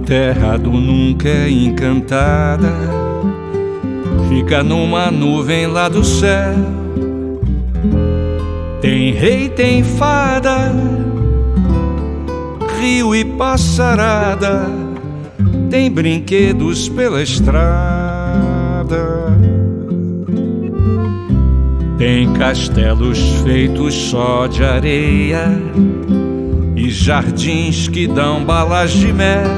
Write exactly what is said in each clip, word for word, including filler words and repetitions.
terra do nunca é encantada, fica numa nuvem lá do céu. Tem rei, tem fada, rio e passarada, tem brinquedos pela estrada. Tem castelos feitos só de areia e jardins que dão balas de mel.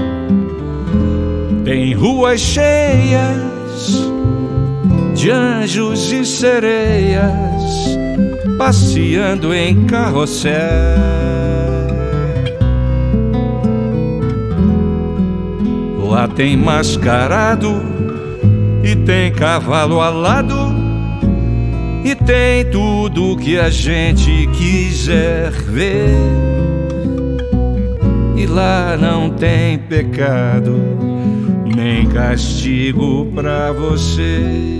Tem ruas cheias de anjos e sereias passeando em carrossel. Lá tem mascarado e tem cavalo alado e tem tudo que a gente quiser ver. E lá não tem pecado nem castigo pra você.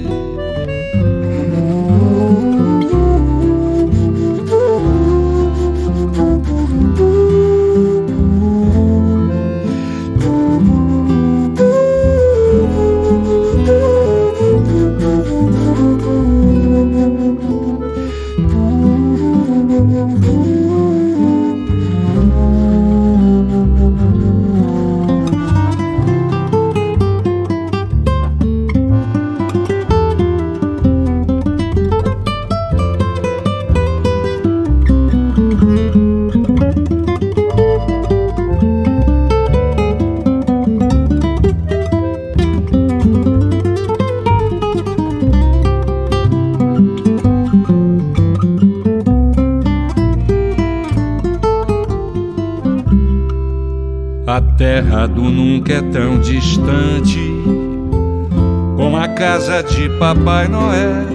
A terra do nunca é tão distante como a casa de Papai Noel.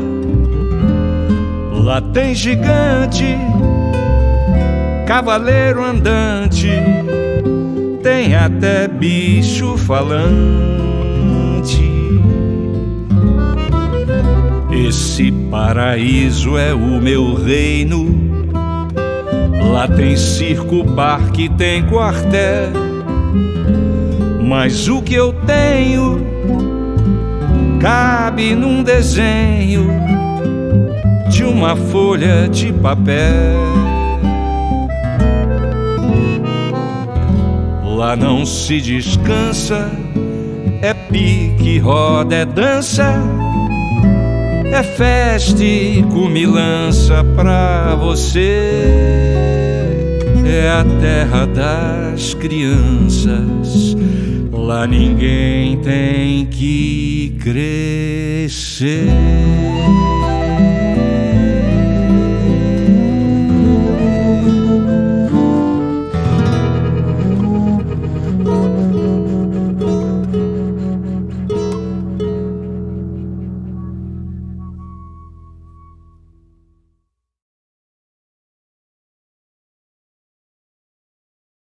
Lá tem gigante, cavaleiro andante, tem até bicho falante. Esse paraíso é o meu reino. Lá tem circo, parque, tem quartel. Mas o que eu tenho cabe num desenho de uma folha de papel. Lá não se descansa, é pique, roda, é dança, é festa e comilança pra você. É a terra das crianças, lá ninguém tem que crescer.